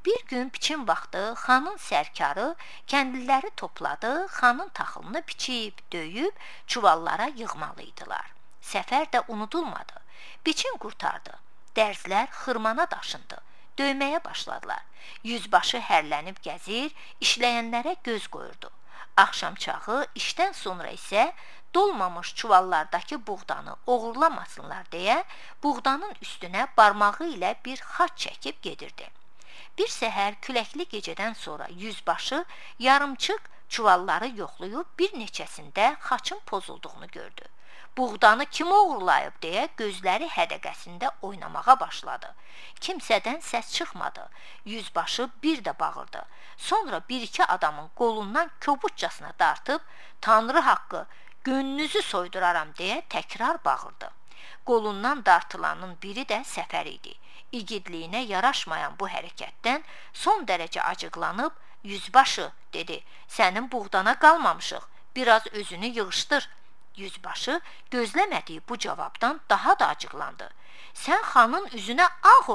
Bir gün biçim vaxtı xanın sərkarı kəndliləri topladı, xanın taxılını biçib, döyüb, çuvallara yığmalıydılar. Səfər də unudulmadı. Biçim qurtardı. Dərzlər xırmana daşındı. Döyməyə başladılar. Yüzbaşı hərlənib gəzir, işləyənlərə göz qoyurdu. Axşamçağı işdən sonra isə dolmamış çuvallardakı buğdanı oğurlamasınlar deyə buğdanın üstünə barmağı ilə bir xaç çəkib gedirdi. Bir səhər küləkli gecədən sonra yüzbaşı yarımçıq çuvalları yoxlayıb bir neçəsində xaçın pozulduğunu gördü. Buğdanı kim oğurlayıb deyə gözləri hədəqəsində oynamağa başladı. Kimsədən səs çıxmadı. Yüzbaşı bir də bağırdı. Sonra bir-iki adamın qolundan kobudcasına dartıb, Tanrı haqqı, gönlünüzü soyduraram deyə təkrar bağırdı. Qolundan dartılanın biri də Səfər idi. İgidliyinə yaraşmayan bu hərəkətdən son dərəcə acıqlanıb, yüzbaşı, dedi, sənin buğdana qalmamışıq, biraz özünü yığışdır. Yüzbaşı gözləmədiyi bu cavabdan daha da acıqlandı. Sən xanın üzünə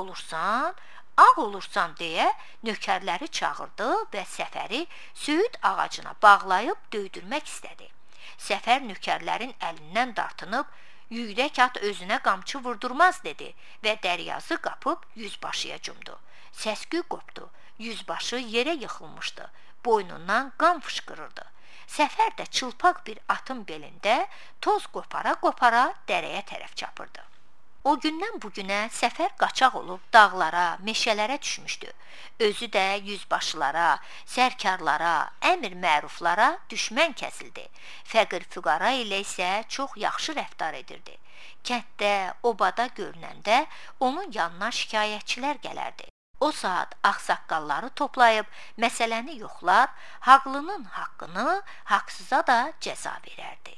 ağ olursan deyə nökərləri çağırdı və Səfəri söyüd ağacına bağlayıb döydürmək istədi. Səfər nökərlərin əlindən dartınıb, yüyrək at özünə qamçı vurdurmaz dedi və dəryazı qapıb yüzbaşıya cumdu. Səsküy qopdu, yüzbaşı yerə yıxılmışdı, boynundan qan fışqırırdı. Səfər də çılpaq bir atın belində toz qopara-qopara dərəyə tərəf çapırdı. O gündən bugünə Səfər qaçaq olub dağlara, meşələrə düşmüşdü. Özü də yüzbaşılara, sərkarlara, əmir məruflara düşmən kəsildi. Fəqir-füqara ilə isə çox yaxşı rəftar edirdi. Kənddə, obada görünəndə onun yanına şikayətçilər gələrdi. O saat ağsaqqalları toplayıb məsələni yoxlar, haqlının haqqını, haqsıza da cəza verərdi.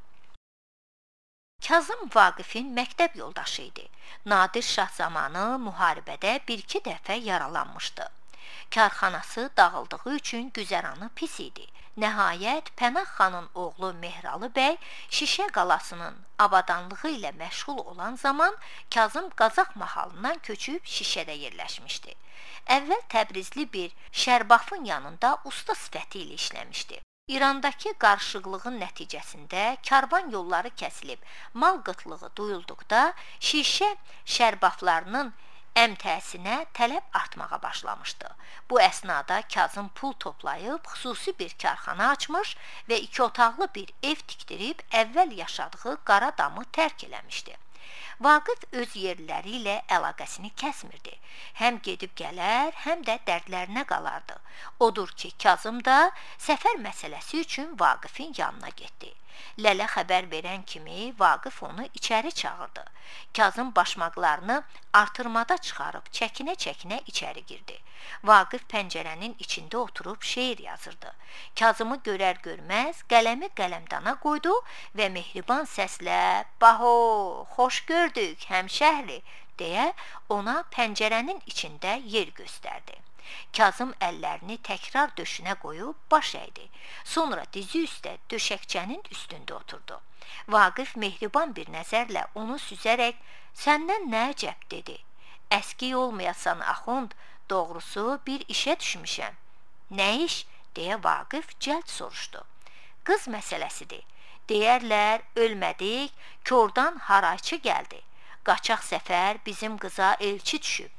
Kazım Vaqifin məktəb yoldaşı idi. Nadir Şah zamanı müharibədə bir-iki dəfə yaralanmışdı. Karxanası dağıldığı üçün güzəranı pis idi. Nəhayət Pənah xanın oğlu Mehralı bəy Şişə qalasının abadanlığı ilə məşğul olan zaman Kazım Qazaq mahalından köçüb Şişədə yerləşmişdi. Əvvəl Təbrizli bir şərbafın yanında usta sifəti ilə işləmişdi. İrandakı qarışıqlığın nəticəsində karvan yolları kəsilib, mal qıtlığı duyulduqda Şişə şərbaflarının əmtəsinə tələb artmağa başlamışdı. Bu əsnada Kazım pul toplayıb xüsusi bir karxana açmış və 2 otaqlı bir ev tikdirib əvvəl yaşadığı qara damı tərk eləmişdi. Vaqif öz yerliləri ilə əlaqəsini kəsmirdi. Həm gedib gələr, həm də dərdlərinə qalardı. Odur ki, Kazım da səfər məsələsi üçün Vaqifin yanına getdi. Lələ xəbər verən kimi Vaqif onu içəri çağırdı. Kazım başmaqlarını artırmada çıxarıb çəkinə-çəkinə içəri girdi. Vaqif pəncərənin içində oturub şeir yazırdı. Kazımı görər-görməz qələmi qələmdana qoydu və mehriban səslə "Baho, xoş gördük, həmşəhri" deyə ona pəncərənin içində yer göstərdi. Kazım əllərini təkrar döşünə qoyub baş əydi. Sonra dizi üstə döşəkçənin üstündə oturdu. Vaqif mehriban bir nəzərlə onu süzərək "Səndən nə əcəb?" dedi. "Əski olmayasan axund, doğrusu bir işə düşmüşəm." "Nə iş?" deyə Vaqif cəld soruşdu. "Qız məsələsidir. Deyərlər, ölmədik, kordan harayçı gəldi. Qaçaq Səfər bizim qıza elçi düşüb."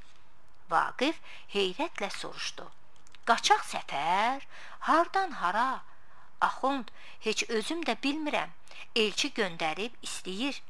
Vaqif heyrətlə soruşdu. "Qaçaq Səfər? Hardan hara? Axund, heç özüm də bilmirəm. Elçi göndərib istəyir.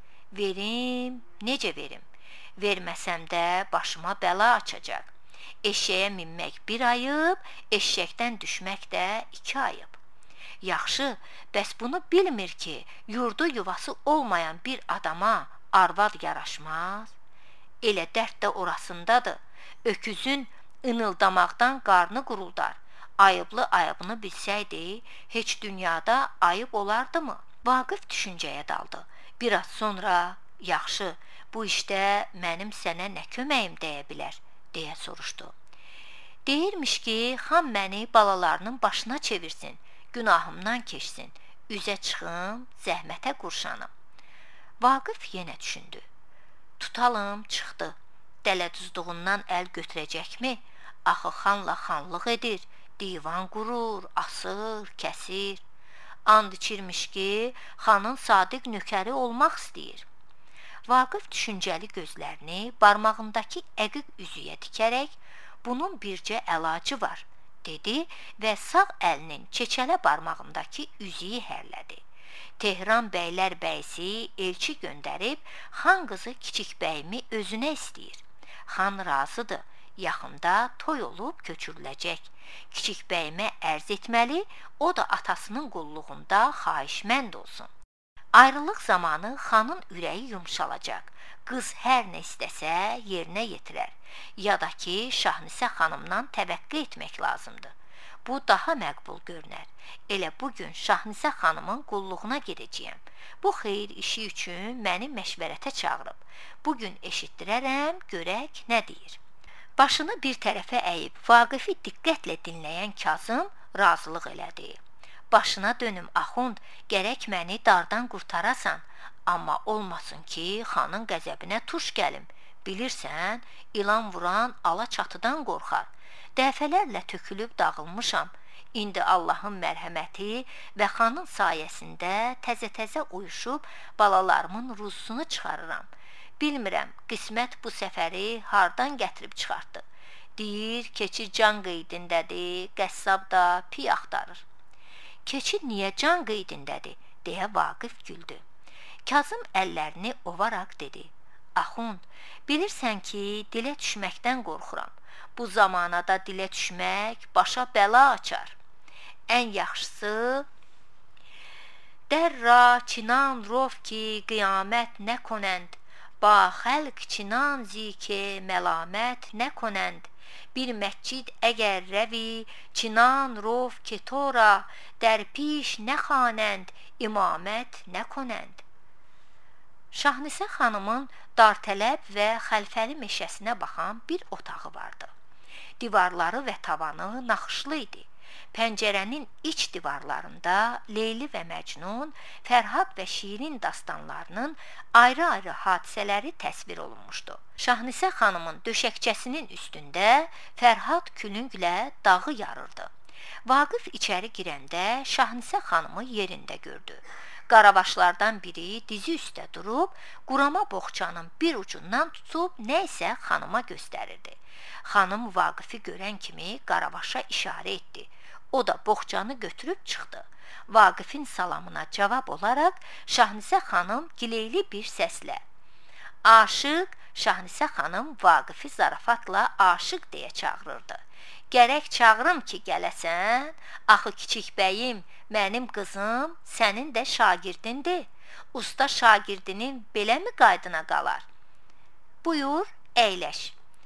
Verim, necə verim? Verməsəm də başıma bəla açacaq. Eşşəyə minmək bir ayıb, eşşəkdən düşmək də 2 ayıb. Yaxşı, bəs bunu bilmir ki, yurdu yuvası olmayan bir adama arvad yaraşmaz? Elə dərd də orasındadır. Öküzün ınıldamaqdan qarnı quruldar. Ayıblı ayıbını bilsəydi, heç dünyada ayıb olardı mı?" Vaqif düşüncəyə daldı. Biraz sonra, "Yaxşı, bu işdə mənim sənə nə köməyim dəyə bilər?" deyə soruşdu. "Deyirmiş ki, xan məni balalarının başına çevirsin, günahımdan keçsin, üzə çıxım, zəhmətə qurşanım." Vaqif yenə düşündü. "Tutalım, çıxdı. Dələduzluğundan əl götürəcəkmi? Axı xanla xanlıq edir, divan qurur, asır, kəsir. And içirmiş ki, xanın sadiq nökəri olmaq istəyir. Vaqif düşüncəli gözlərini barmağındakı əqiq üzüyə dikərək, bunun bircə əlacı var, dedi və sağ əlinin çeçələ barmağındakı üzüyü hərlədi. Tehran bəylər bəysi elçi göndərib, xan qızı kiçik bəyimi özünə istəyir. Xan razıdır, yaxında toy olub köçürüləcək. Kiçik bəyimə ərz etməli, o da atasının qulluğunda xahişmənd olsun. Ayrılıq zamanı xanın ürəyi yumşalacaq. Qız hər nə istəsə yerinə yetirər. Ya da ki, Şahnisə xanımdan təvəqqə etmək lazımdır. Bu daha məqbul görünər. Elə bugün Şahnisə xanımın qulluğuna gedəcəyəm. Bu xeyir işi üçün məni məşvərətə çağırıb. Bugün eşitdirərəm, görək nə deyir. Başını bir tərəfə əyib Vaqifi diqqətlə dinləyən Kazım razılıq elədi. Başına dönüm Axund, gərək məni dardan qurtarasan, amma olmasın ki, xanın qəzəbinə tuş gəlim. Bilirsən, ilan vuran ala çatıdan qorxar. Dəfələrlə tökülüb dağılmışam. İndi Allahın mərhəməti və xanın sayəsində təzə-təzə uyuşub balalarımın ruzusunu çıxarıram. Bilmirəm, qismət bu səfəri hardan gətirib çıxartdı. Deyir, keçi can qeydindədir, qəssab da piy axtarır. Keçi niyə can qeydindədir, deyə Vaqif güldü. Kazım əllərini ovaraq dedi. Axund, bilirsən ki, dilə düşməkdən qorxuram. Bu zamanada dilə düşmək başa bəla açar. Ən yaxşısı, dərra çinan rov ki, qiyamət nə konənd, ba xəlq çinan zike məlamət nə konənd, bir məscid əgər rəvi, çinan rov ki tora, در پیش نخوانند imamət nə konənd. Şahnisə xanımın dartələb və xəlfəli meşəsinə baxan bir otağı vardı. Divarları və tavanı naxışlı idi. Pəncərənin iç divarlarında Leyli və Məcnun, Fərhad və Şirin dastanlarının ayrı-ayrı hadisələri təsvir olunmuşdu. Şahnisə xanımın döşəkçəsinin üstündə Fərhad külünglə dağı yarırdı. Vaqif içəri girəndə Şahnisə xanımı yerində gördü. Qarabaşlardan biri dizi üstə durub, qurama boğçanın bir ucundan tutub nə isə xanıma göstərirdi. Xanım Vaqifi görən kimi Qarabaşa işarə etdi. O da boğçanı götürüb çıxdı. Vaqifin salamına cavab olaraq Şahnisə xanım gileyli bir səslə "Aşıq", Şahnisə xanım Vaqifi zarafatla aşıq deyə çağırırdı. "Gərək çağırım ki, gələsən, axı kiçik bəyim, mənim qızım sənin də şagirdindir. Usta şagirdinin beləmi qaydına qalar? Buyur, əyləş."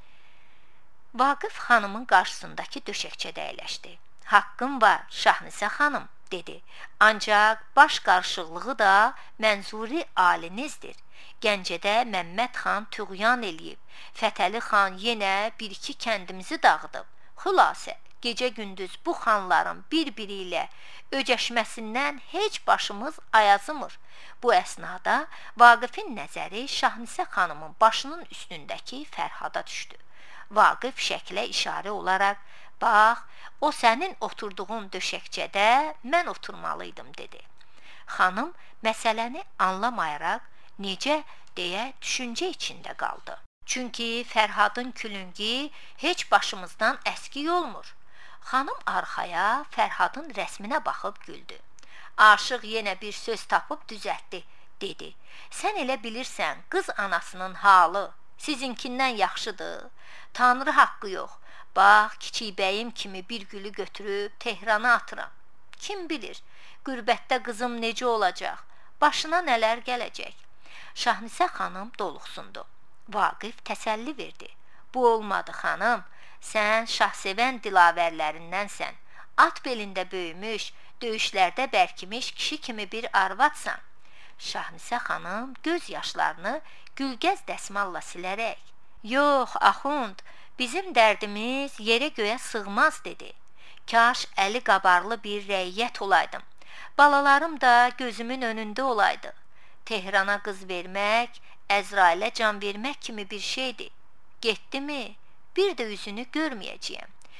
Vaqif xanımın qarşısındakı döşəkçədə əyləşdi. "Haqqım var, Şahnisə xanım", dedi. "Ancaq baş qarışıqlığı da mənzuri alinizdir. Gəncədə Məmməd xan tüğyan eləyib, Fətəli xan yenə bir-iki kəndimizi dağıdıb. Xülasə, gecə-gündüz bu xanların bir-biri ilə öcəşməsindən heç başımız ayazımır." Bu əsnada Vaqifin nəzəri Şahnisə xanımın başının üstündəki Fərhada düşdü. Vaqif şəklə işarə olaraq, "Bax, o sənin oturduğun döşəkçədə mən oturmalıydım", dedi. Xanım məsələni anlamayaraq, "Necə?" deyə düşüncə içində qaldı. Çünki Fərhadın külüngi heç başımızdan əskik olmur. Xanım arxaya Fərhadın rəsminə baxıb güldü. "Aşıq yenə bir söz tapıb düzəltdi", dedi. "Sən elə bilirsən, qız anasının halı sizinkindən yaxşıdır. Tanrı haqqı yox. Bax, kiçik bəyim kimi bir gülü götürüb Tehrana atıram. Kim bilir, qürbətdə qızım necə olacaq, başına nələr gələcək." Şahnisə xanım doluxsundu. Vaqif təsəlli verdi. "Bu olmadı xanım, sən şahsevən dilavərlərindənsən. At belində böyümüş, döyüşlərdə bərkimiş kişi kimi bir arvadsan." Şahnisə xanım göz yaşlarını gülgəz dəsmalla silərək, "Yox, Axund, bizim dərdimiz yerə göyə sığmaz", dedi. "Kaş əli qabarlı bir rəiyyət olaydım. Balalarım da gözümün önündə olaydı. Tehrana qız vermək, Əzrailə can vermək kimi bir şeydir. Getdi mi, bir də üzünü görməyəcəyəm.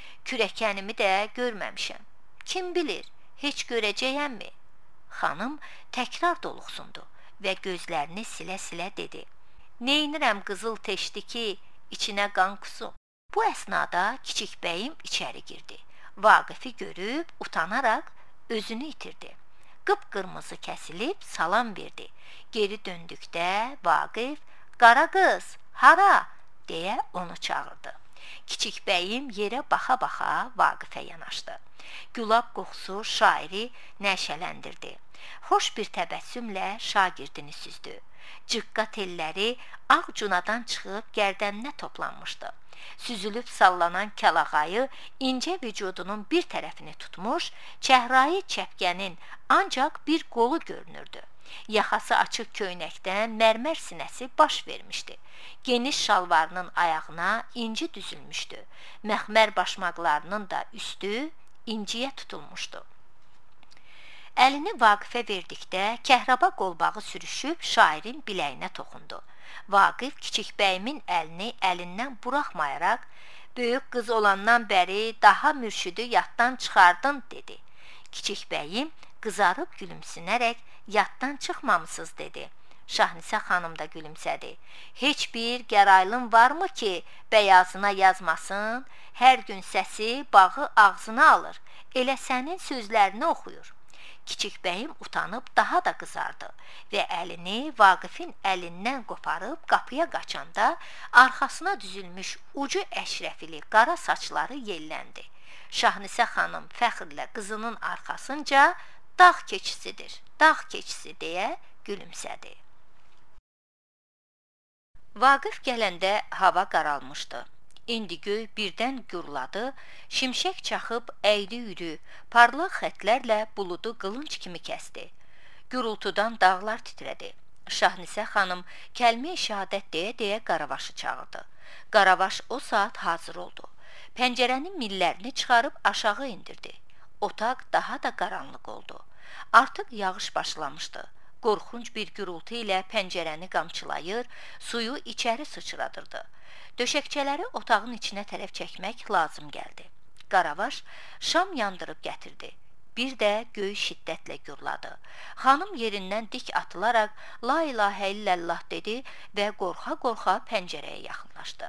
Kürəkənimi də görməmişəm. Kim bilir, heç görəcəyəmmi? Xanım təkrar doluxsundu və gözlərini silə-silə dedi. Neynirəm qızıl teşdi ki, içinə qan kusum. Bu əsnada kiçik bəyim içəri girdi. Vaqifi görüb utanaraq özünü itirdi. Qıpqırmızı kəsilib salam verdi. Geri döndükdə Vaqif, qara qız, hara? Deyə onu çağırdı. Kiçik bəyim yerə baxa-baxa Vaqifə yanaşdı. Gülab qoxusu şairi nəşələndirdi. Xoş bir təbəssümlə şagirdini süzdü. Cıqqa telləri ağ cunadan çıxıb gərdəninə toplanmışdı. Süzülüb sallanan kəlağayı incə vücudunun bir tərəfini tutmuş, çəhrayı çəpkənin ancaq bir qolu görünürdü. Yaxası açıq köynəkdən mərmər sinəsi baş vermişdi. Geniş şalvarının ayağına inci düzülmüşdü. Məxmər başmaqlarının da üstü inciyə tutulmuşdu. Əlini Vaqifə verdikdə kəhraba qolbağı sürüşüb şairin biləyinə toxundu. Vaqif kiçik bəyimin əlini əlindən buraxmayaraq, böyük qız olandan bəri daha mürşüdü yaddan çıxardın, dedi. Kiçik bəyim qızarıb gülümsünərək yaddan çıxmamısınız, dedi. Şahnisə xanım da gülümsədi. Heç bir gəraylın varmı ki, bəyazına yazmasın? Hər gün səsi bağı ağzına alır, elə sənin sözlərini oxuyur. Kiçik bəyim utanıb daha da qızardı və əlini Vaqifin əlindən qoparıb qapıya qaçanda arxasına düzülmüş ucu əşrəfili qara saçları yelləndi. Şahnisə xanım fəxrlə qızının arxasınca dağ keçisidir, dağ keçisi deyə gülümsədi. Vaqif gələndə hava qaralmışdı. İndi göy birdən gürladı, şimşək çaxıb əyri-üyrü, parlaq xətlərlə buludu qılınc kimi kəsdi. Gürultudan dağlar titrədi. Şahnisə xanım kəlmə-i şəhadət deyə Qaravaşı çağırdı. Qaravaş o saat hazır oldu. Pəncərənin millərini çıxarıb aşağı indirdi. Otaq daha da qaranlıq oldu. Artıq yağış başlamışdı. Qorxunc bir gürultu ilə pəncərəni qamçılayır, suyu içəri sıçradırdı. Döşəkçələri otağın içinə tərəf çəkmək lazım gəldi. Qaravaş şam yandırıb gətirdi. Bir də göy şiddətlə gürladı. Xanım yerindən dik atılaraq la ilahə illəllah dedi və qorxa-qorxa pəncərəyə yaxınlaşdı.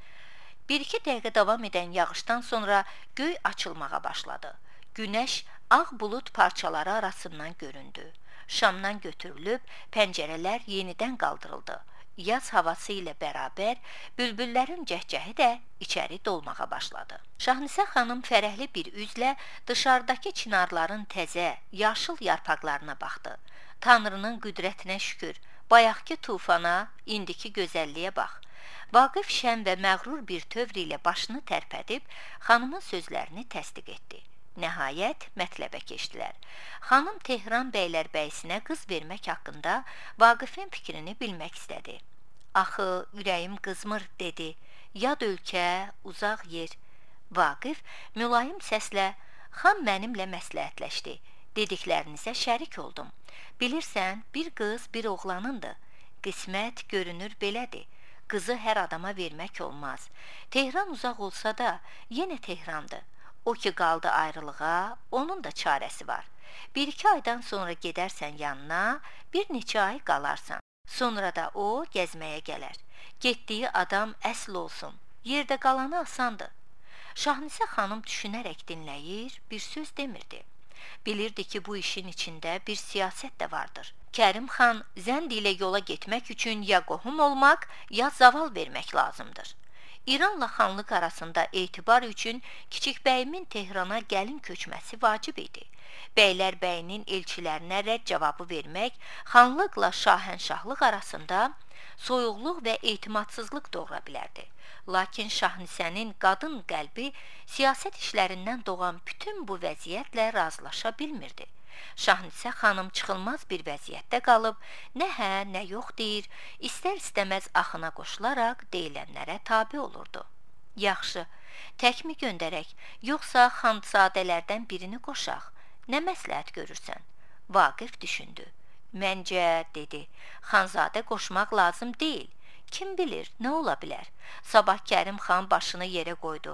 Bir-iki dəqiqə davam edən yağışdan sonra göy açılmağa başladı. Günəş ağ bulud parçaları arasından göründü. Şamdan götürülüb pəncərələr yenidən qaldırıldı. Yaz havası ilə bərabər bülbüllərin cəhcəhi də içəri dolmağa başladı. Şahnisə xanım fərəhli bir üzlə dışarıdakı çinarların təzə, yaşıl yarpaqlarına baxdı. Tanrının qüdrətinə şükür, bayaqki tufana, indiki gözəlliyə bax. Vaqif şən və məğrur bir tövr ilə başını tərpədib xanımın sözlərini təsdiq etdi. Nəhayət mətləbə keçdilər. Xanım Tehran bəylərbəyisinə qız vermək haqqında Vaqifin fikrini bilmək istədi. Axı, ürəyim qızmır, dedi. Yad ölkə, uzaq yer. Vaqif mülayim səslə, xan mənimlə məsləhətləşdi. Dediklərinizə şərik oldum. Bilirsən, bir qız bir oğlanındır. Qismət görünür belədir. Qızı hər adama vermək olmaz. Tehran uzaq olsa da, yenə Tehrandır. O ki qaldı ayrılığa, onun da çarəsi var. Bir-iki aydan sonra gedərsən yanına, bir neçə ay qalarsan. Sonra da o gəzməyə gələr. Getdiyi adam əsl olsun, yerdə qalanı asandır. Şahnisə xanım düşünərək dinləyir, bir söz demirdi. Bilirdi ki, bu işin içində bir siyasət də vardır. Kərim xan zənd ilə yola getmək üçün ya qohum olmaq, ya zaval vermək lazımdır. İranla xanlıq arasında etibar üçün kiçik bəyimin Tehrana gəlin köçməsi vacib idi. Bəylər bəyinin elçilərinə rədd cavabı vermək, xanlıqla şahənşahlıq arasında soyuqluq və etimadsızlıq doğura bilərdi. Lakin Şahnisənin qadın qəlbi siyasət işlərindən doğan bütün bu vəziyyətlə razılaşa bilmirdi. Şahnisə xanım çıxılmaz bir vəziyyətdə qalıb, nə hə, nə yox deyir, istər-istəməz axına qoşularaq deyilənlərə tabe olurdu. Yaxşı, təkmi göndərək, yoxsa xanzadələrdən birini qoşaq, nə məsləhət görürsən? Vaqif düşündü. Məncə, dedi, xanzadə qoşmaq lazım deyil. Kim bilir, nə ola bilər? Sabah Kərim xan başını yerə qoydu.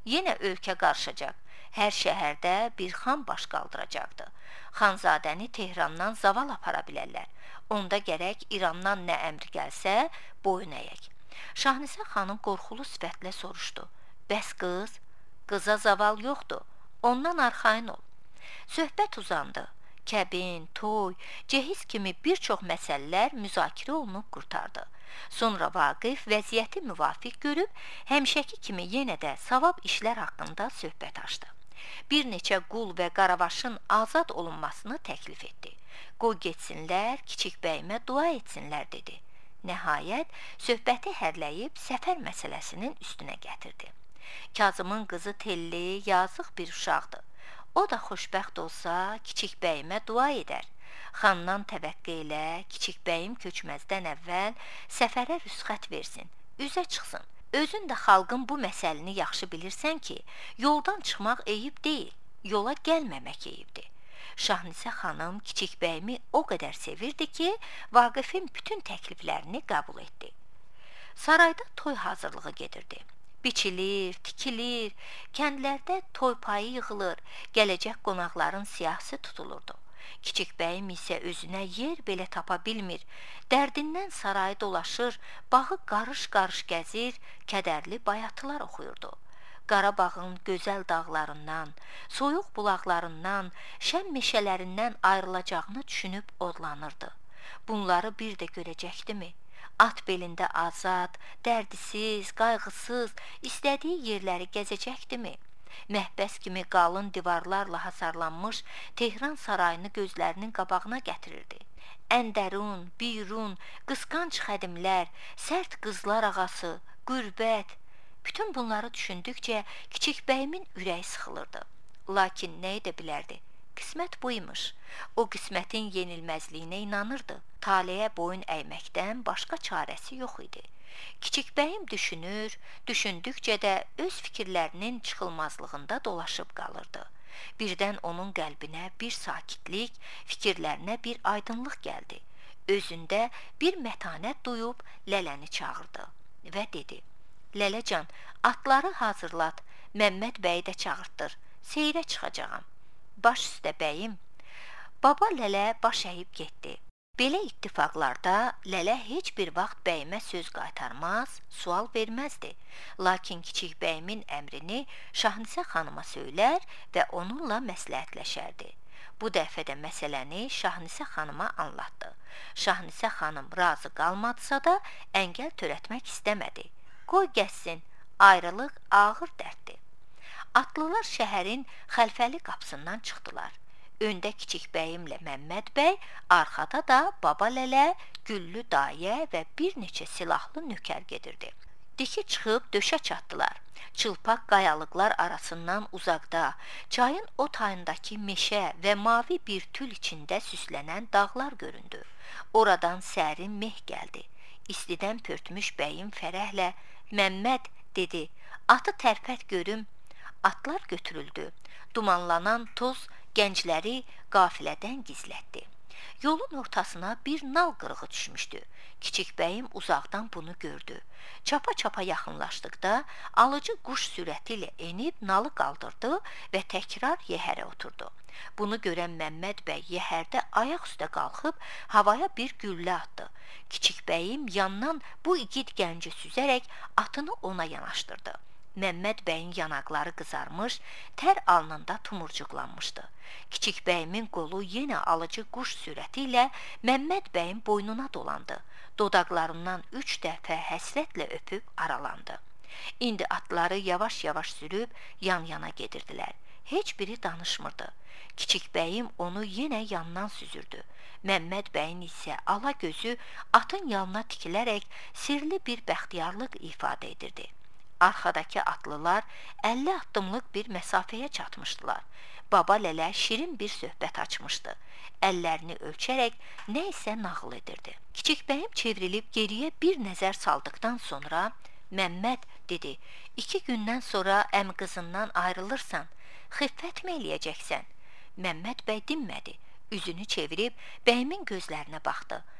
yenə ölkə qarışacaq. Hər şəhərdə bir xan baş qaldıracaqdı. Xanzadəni Tehrandan zaval apara bilərlər. Onda gərək İrandan nə əmr gəlsə, boyun əyək. Şahnisə xanım qorxulu sifətlə soruşdu. Bəs qız? Qıza zaval yoxdur. Ondan arxayın ol. Söhbət uzandı. Kəbin, toy, cehiz kimi bir çox məsələlər müzakirə olunub qurtardı. Sonra Vaqif vəziyyəti müvafiq görüb, həmişəki kimi yenə də savab işlər haqqında söhbət açdı. Bir neçə qul və qaravaşın azad olunmasını təklif etdi. Qoy getsinlər, kiçik bəyimə dua etsinlər, dedi. Nəhayət, söhbəti hərləyib səfər məsələsinin üstünə gətirdi. Kazımın qızı telli, yazıq bir uşaqdır. O da xoşbəxt olsa, kiçik bəyimə dua edər. Xandan təvəqqə ilə kiçik bəyim köçməzdən əvvəl səfərə rüsxət versin, üzə çıxsın. Özün də xalqın bu məsələni yaxşı bilirsən ki, yoldan çıxmaq eyib deyil, yola gəlməmək eyibdir. Şahnisə xanım kiçik bəyimi o qədər sevirdi ki, Vaqifin bütün təkliflərini qəbul etdi. Sarayda toy hazırlığı gedirdi. Biçilir, tikilir, kəndlərdə toy payı yığılır, gələcək qonaqların siyahısı tutulurdu. Kiçik bəyim isə özünə yer belə tapa bilmir, dərdindən sarayı dolaşır, bağı qarış-qarış gəzir, kədərli bayatılar oxuyurdu. Qarabağın gözəl dağlarından, soyuq bulaqlarından, şən meşələrindən ayrılacağını düşünüb odlanırdı. Bunları bir də görəcəkdimi? At belində azad, dərdisiz, qayğısız, istədiyi yerləri gəzəcəkdimi? Məhbəs kimi qalın divarlarla hasarlanmış Tehran sarayını gözlərinin qabağına gətirirdi. Əndərun, birun, qısqanc xədimlər, sərt qızlar ağası, qürbət, bütün bunları düşündükcə kiçik bəyimin ürəyi sıxılırdı. Lakin nə edə bilərdi? Qismət buymuş. O qismətin yenilməzliyinə inanırdı. Taleyə boyun əyməkdən başqa çarəsi yox idi. Kiçik bəyim düşünür, düşündükcə də öz fikirlərinin çıxılmazlığında dolaşıb qalırdı. Birdən onun qəlbinə bir sakitlik, fikirlərinə bir aydınlıq gəldi. Özündə bir mətanət duyub lələni çağırdı və dedi: Lələcan, atları hazırlat, Məmməd bəyi də çağırtdır, seyrə çıxacağam. Baş üstə bəyim. Baba lələ baş əyib getdi. Belə ittifaqlarda lələ heç bir vaxt bəyimə söz qaytarmaz, sual verməzdi. Lakin kiçik bəyimin əmrini Şahnisə xanıma söylər və onunla məsləhətləşərdi. Bu dəfə də məsələni Şahnisə xanıma anlatdı. Şahnisə xanım razı qalmadısa da əngəl törətmək istəmədi. Qoy gəzsin, ayrılıq ağır dərddir. Atlılar şəhərin xəlfəli qapısından çıxdılar. Öndə kiçik bəyimlə Məmməd bəy, arxada da baba lələ, güllü dayə və bir neçə silahlı nökər gedirdi. Diki çıxıb döşə çatdılar. Çılpaq qayalıqlar arasından uzaqda, çayın o tayındakı meşə və mavi bir tül içində süslənən dağlar göründü. Oradan sərin meh gəldi. İstidən pörtmüş bəyim fərəhlə, Məmməd, dedi, atı tərpət görüm. Atlar götürüldü. Dumanlanan toz gəncləri qafilədən gizlətdi. Yolun ortasına bir nal qırığı düşmüşdü. Kiçik bəyim uzaqdan bunu gördü. Çapa-çapa yaxınlaşdıqda alıcı quş sürəti ilə enib nalı qaldırdı və təkrar yəhərə oturdu. Bunu görən Məmməd bəy yəhərdə ayaq üstə qalxıb havaya bir güllə atdı. Kiçik bəyim yandan bu igid gənci süzərək atını ona yanaşdırdı. Məmməd bəyin yanaqları qızarmış, tər alnında tumurcuqlanmışdı. Kiçik bəyimin qolu yenə alıcı quş sürəti ilə Məmməd bəyin boynuna dolandı. Dodaqlarından 3 dəfə həsrətlə öpüb aralandı. İndi atları yavaş-yavaş sürüb yan-yana gedirdilər. Heç biri danışmırdı. Kiçik bəyim onu yenə yandan süzürdü. Məmməd bəyin isə ala gözü atın yanına tikilərək sirli bir bəxtiyarlıq ifadə edirdi. Arxadakı atlılar 50 addımlıq bir məsafəyə çatmışdılar. Baba lələ şirin bir söhbət açmışdı. Əllərini ölçərək nə isə nağıl edirdi. Kiçik bəyim çevrilib geriyə bir nəzər saldıqdan sonra Məmməd, dedi, 2 gündən sonra əmi qızından ayrılırsan, xiffət mi eləyəcəksən? Məmməd bəy dinmədi. Üzünü çevirib bəyimin gözlərinə baxdı.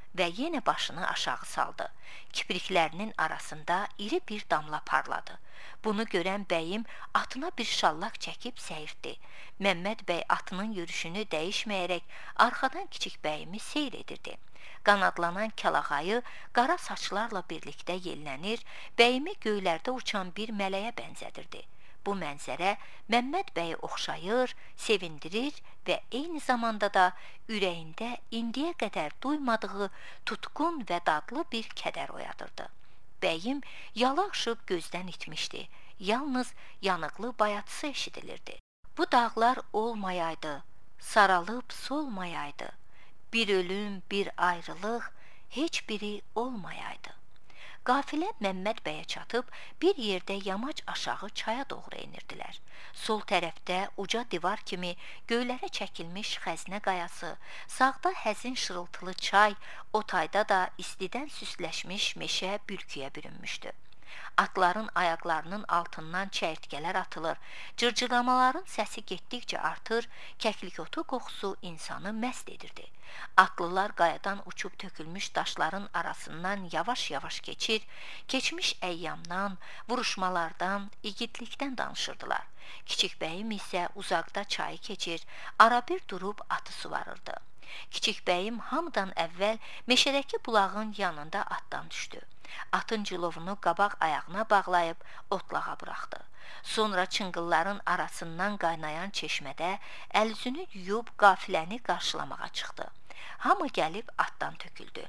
və yenə başını aşağı saldı. Kipriklərinin arasında iri bir damla parladı. Bunu görən bəyim atına bir şallaq çəkib səyirtdi. Məmməd bəy atının yürüşünü dəyişməyərək arxadan kiçik bəyimi seyr edirdi. Qanadlanan kəlağayı qara saçlarla birlikdə yellənir, bəyimi göylərdə uçan bir mələyə bənzədirdi. Bu mənzərə Məmməd bəyi oxşayır, sevindirir və eyni zamanda da ürəyində indiyə qədər duymadığı tutqun və dadlı bir kədər oyadırdı. Bəyim yala aşıb gözdən itmişdi, yalnız yanıqlı bayatısı eşidilirdi. Bu dağlar olmayaydı, saralıb solmayaydı, bir ölüm, bir ayrılıq, heç biri olmayaydı. Qafilə Məmməd bəyə çatıb, bir yerdə yamac aşağı çaya doğru enirdilər. Sol tərəfdə uca divar kimi göylərə çəkilmiş xəzinə qayası, sağda həzin şırıltılı çay, o tayda da istidən süsləşmiş meşə bürküyə bürünmüşdü. Atların ayaqlarının altından çəyirtkələr atılır, cırcırlamaların səsi getdikcə artır, kəklik-otu qoxusu insanı məst edirdi. Atlılar qayadan uçub tökülmüş daşların arasından yavaş-yavaş keçir, keçmiş əyyamdan, vuruşmalardan, igidlikdən danışırdılar. Kiçik bəyim isə uzaqda çayı keçir, arabir durub atı suvarırdı. Kiçik bəyim hamıdan əvvəl meşədəki bulağın yanında atdan düşdü. Atın cilovunu qabaq ayağına bağlayıb otlağa buraxdı. Sonra çınqılların arasından qaynayan çeşmədə əl-üzünü yuyub qafiləni qarşılamağa çıxdı. Hamı gəlib atdan töküldü.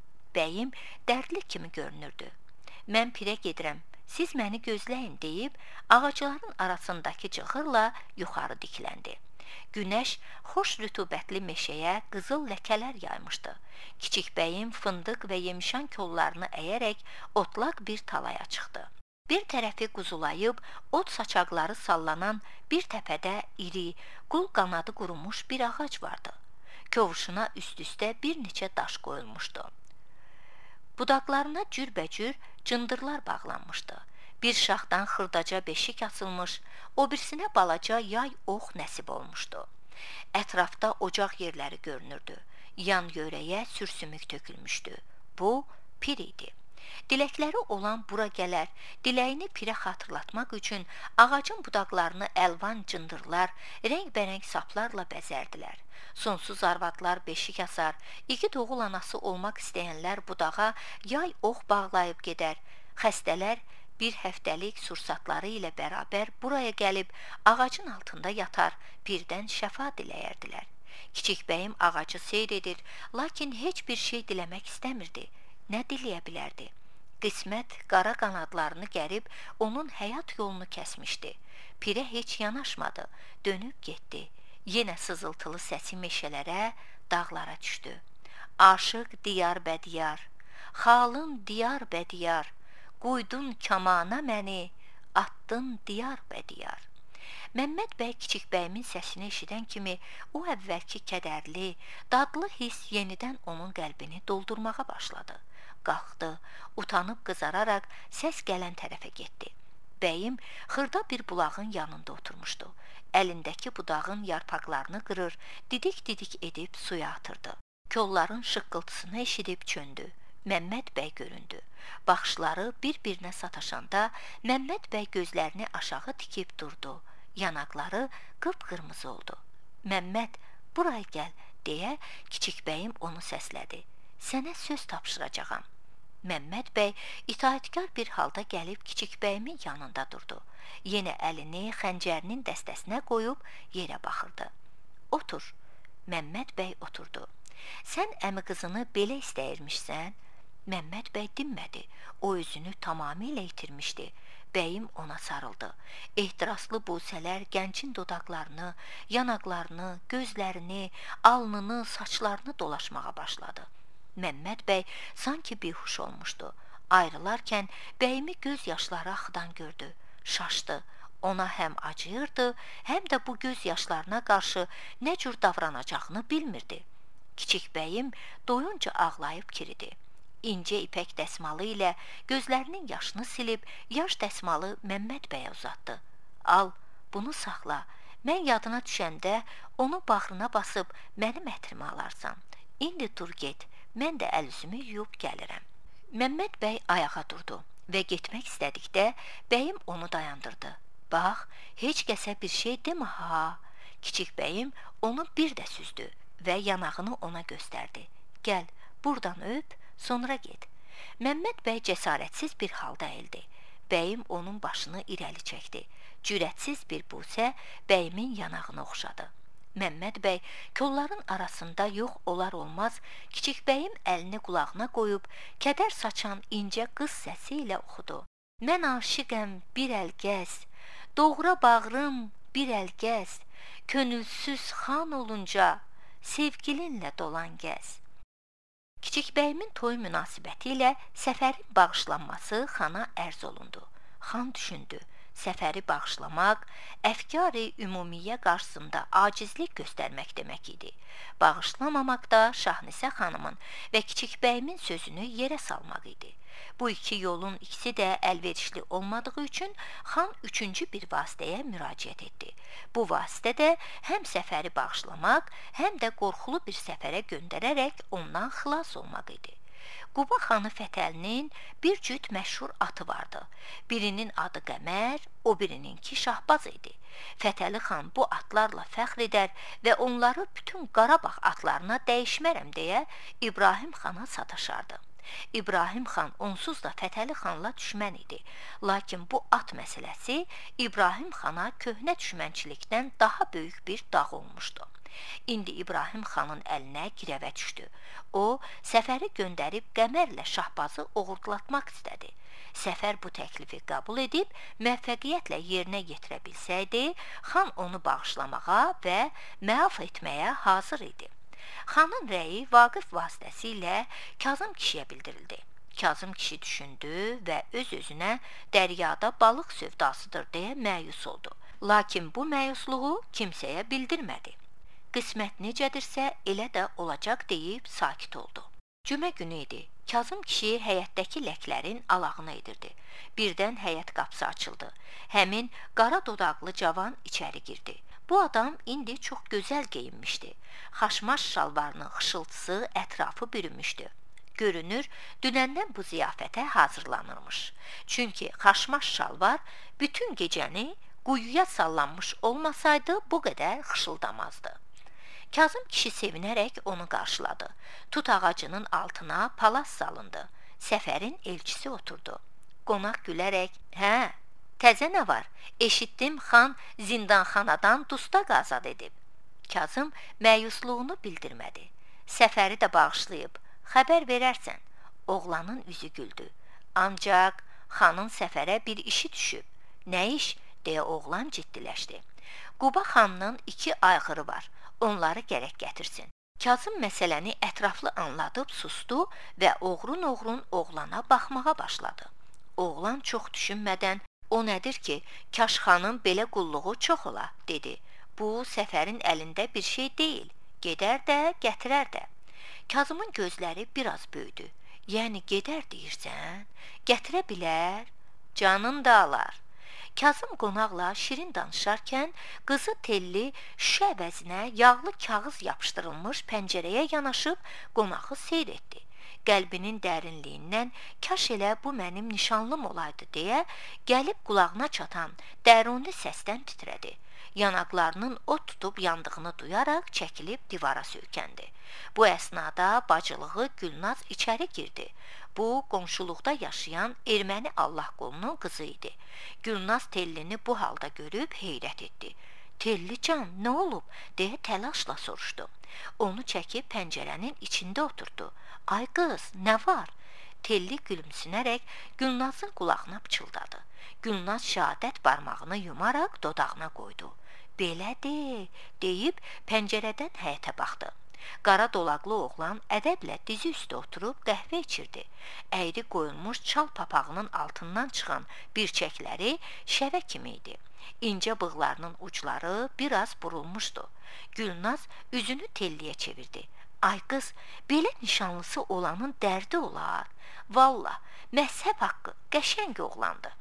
Bəyim dərdli kimi görünürdü. Mən pirə gedirəm, siz məni gözləyin deyib ağacların arasındakı cığırla yuxarı dikləndi. Günəş xoş rütubətli meşəyə qızıl ləkələr yaymışdı. Kiçik bəyim fındıq və yemişan kollarını əyərək otlaq bir talaya çıxdı. Bir tərəfi quzulayıb, ot saçaqları sallanan bir təpədə iri, qul qanadı qurumuş bir ağac vardı. Kovuşuna üst-üstə bir neçə daş qoyulmuşdu. Budaqlarına cürbəcür cındırlar bağlanmışdı. Bir şaxdan xırdaca beşik asılmış, o birisinə balaca yay ox nəsib olmuşdu. Ətrafda ocaq yerləri görünürdü. Yan yörəyə sürsümük tökülmüşdü. Bu, pir idi. Diləkləri olan bura gələr, diləyini pirə xatırlatmaq üçün ağacın budaqlarını əlvan cındırlar, rəngbərəng saplarla bəzərdilər. Sonsuz arvadlar beşik asar, igid oğul anası olmaq istəyənlər budağa yay ox bağlayıb gedər. Xəstələr bir həftəlik sursatları ilə bərabər buraya gəlib ağacın altında yatar, birdən şəfa diləyərdilər. Kiçik bəyim ağacı seyr edir, lakin heç bir şey diləmək istəmirdi. Nə diləyə bilərdi? Qismət qara qanadlarını gərib onun həyat yolunu kəsmişdi. Pirə heç yanaşmadı, dönüb getdi. Yenə sızıltılı səsi meşələrə, dağlara düşdü. Aşıq diyar bədiyar, xalın diyar bədiyar, Quydun kamana məni, attın diyar bədiyar. Məmməd bəy kiçik bəyimin səsini eşidən kimi o əvvəlki kədərli, dadlı hiss yenidən onun qəlbini doldurmağa başladı. Qalxdı, utanıb qızararaq səs gələn tərəfə getdi. Bəyim xırda bir bulağın yanında oturmuşdu. Əlindəki budağın yarpaqlarını qırır, didik-didik edib suya atırdı. Kolların şıqqıltısını eşidib çöndü. Məmməd bəy göründü. Baxışları bir-birinə sataşanda Məmməd bəy gözlərini aşağı tikib durdu. Yanaqları qıpqırmızı oldu. Məmməd, buraya gəl, deyə kiçik bəyim onu səslədi. Sənə söz tapşıracağam. Məmməd bəy itaətkar bir halda gəlib kiçik bəyimin yanında durdu. Yenə əlini xəncərinin dəstəsinə qoyub yerə baxırdı. Otur. Məmməd bəy oturdu. Sən əmi qızını belə istəyirmişsən? Məmməd bəy dinmədi. O özünü tamamilə itirmişdi. Bəyim ona sarıldı. Ehtiraslı busələr gəncin dodaqlarını, yanaqlarını, gözlərini, alnını, saçlarını dolaşmağa başladı. Məmməd bəy sanki bihuş olmuşdu. Ayrılarkən bəyimi göz yaşları axıdan gördü. Şaşdı. Ona həm acıyırdı, həm də bu göz yaşlarına qarşı nə cür davranacağını bilmirdi. Kiçik bəyim doyunca ağlayıb kiridi. İncə ipək dəsmalı ilə gözlərinin yaşını silib, yaş dəsmalı Məmməd bəyə uzatdı. Al, bunu saxla. Mən yadına düşəndə onu bağrına basıb mənim ətrimə alarsan. İndi dur get, mən də əl-üzümü yuyub gəlirəm. Məmməd bəy ayağa durdu və getmək istədikdə bəyim onu dayandırdı. Bax, heç kəsə bir şey demə ha. Kiçik bəyim onu bir də süzdü və yanağını ona göstərdi. Gəl, buradan öp, sonra get. Məmməd bəy cəsarətsiz bir halda əyildi. Bəyim onun başını irəli çəkdi. Cürətsiz bir busə bəyimin yanağını oxşadı. Məmməd bəy kolların arasında yox olar olmaz, kiçik bəyim əlini qulağına qoyub, kədər saçan incə qız səsi ilə oxudu. Mən aşiqəm bir əl gəz, doğra bağrım bir əl gəz, könülsüz xan olunca sevgilinlə dolan gəz. Kiçik bəyimin toy münasibəti ilə səfərin bağışlanması xana ərz olundu. Xan düşündü. Səfəri bağışlamaq, əfkar-ı ümumiyyə qarşısında acizlik göstərmək demək idi. Bağışlamamaq da Şahnisə xanımın və kiçik bəyimin sözünü yerə salmaq idi. Bu iki yolun ikisi də əlverişli olmadığı üçün xan üçüncü bir vasitəyə müraciət etdi. Bu vasitə də həm səfəri bağışlamaq, həm də qorxulu bir səfərə göndərərək ondan xilas olmaq idi. Quba xanı Fətəlinin bir cüt məşhur atı vardı. Birinin adı Qəmər, o birininki Şahbaz idi. Fətəli xan bu atlarla fəxr edər və onları bütün Qarabağ atlarına dəyişmərəm deyə İbrahim xana sataşardı. İbrahim xan onsuz da Fətəli xanla düşmən idi. Lakin bu at məsələsi İbrahim xana köhnə düşmənçilikdən daha böyük bir dağ olmuşdu. İndi İbrahim xanın əlinə girəvə düşdü. O, səfəri göndərib Qəmərlə Şahbazı oğurlatmaq istədi. Səfər bu təklifi qəbul edib, müvəffəqiyyətlə yerinə yetirə bilsəydi, xan onu bağışlamağa və məaf etməyə hazır idi. Xanın rəyi Vaqif vasitəsilə Kazım kişiyə bildirildi. Kazım kişi düşündü və öz-özünə dəryada balıq sövdasıdır deyə məyus oldu. Lakin bu məyusluğu kimsəyə bildirmədi. Qismət necədirsə, elə də olacaq deyib sakit oldu. Cümə günü idi. Kazım kişi həyətdəki ləklərin alağını edirdi. Birdən həyət qapısı açıldı. Həmin qara dodaqlı cavan içəri girdi. Bu adam indi çox gözəl geyinmişdi. Xaşmaş şalvarının xışıltısı ətrafı bürümüşdü. Görünür, dünəndən bu ziyafətə hazırlanırmış. Çünki xaşmaş şalvar bütün gecəni quyuya sallanmış olmasaydı bu qədər xışıldamazdı. Kazım kişi sevinərək onu qarşıladı. Tut ağacının altına palas salındı. Səfərin elçisi oturdu. Qonaq gülərək, hə, təzə nə var? Eşitdim, xan zindanxanadan dustaq azad edib. Kazım məyusluğunu bildirmədi. Səfəri də bağışlayıb, xəbər verərsən. Oğlanın üzü güldü. Ancaq xanın səfərə bir işi düşüb. Nə iş? Deyə oğlan ciddiləşdi. Quba xanının 2 ayğırı var. Onları gərək gətirsin. Kazım məsələni ətraflı anladıb sustu və oğrun-oğrun oğlana baxmağa başladı. Oğlan çox düşünmədən, o nədir ki, Kaşxanın belə qulluğu çox ola, dedi. Bu, səfərin əlində bir şey deyil, gedər də, gətirər də. Kazımın gözləri biraz böyüdü. Yəni, gedər deyirsən, gətirə bilər, canın da alar. Kazım qonaqla şirin danışarkən qızı telli şüşə əvəzinə yağlı kağız yapışdırılmış pəncərəyə yanaşıb qonağı seyr etdi. Qəlbinin dərinliyindən kaş elə bu mənim nişanlım olaydı deyə gəlib qulağına çatan dəruni səsdən titrədi. Yanaqlarının ot tutub yandığını duyaraq çəkilib divara söykəndi. Bu əsnada bacılığı Gülnaz içəri girdi. Bu, qonşuluqda yaşayan erməni Allah qolunun qızı idi. Gülnaz Tellini bu halda görüb heyrət etdi. Tellican, nə olub? Deyə təlaşla soruşdu. Onu çəkib pəncərənin içində oturdu. Ay qız, nə var? Telli gülümsünərək Gülnazın qulağına pıçıldadı. Gülnaz şəhadət barmağını yumaraq dodağına qoydu. Belədir, deyib pəncərədən həyətə baxdı. Qara dolaqlı oğlan ədəblə dizi üstə oturub qəhvə içirdi. Əyri qoyulmuş çal papağının altından çıxan birçəkləri şəvə kimi idi. İncə bığlarının ucları biraz burulmuşdu. Gülnaz üzünü Telliyə çevirdi. Ay qız, belə nişanlısı olanın dərdi olar. Vallah, məzhəb haqqı, qəşəng oğlandı.